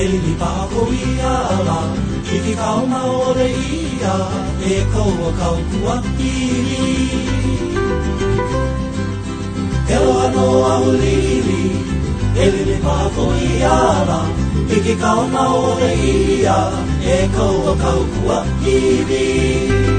Elili pako ia la, hiki kau maore ia, e koua kau kua pili. Elo ano ahulili, elili pako ia la, hiki kau maore ia, e koua kau kua pili.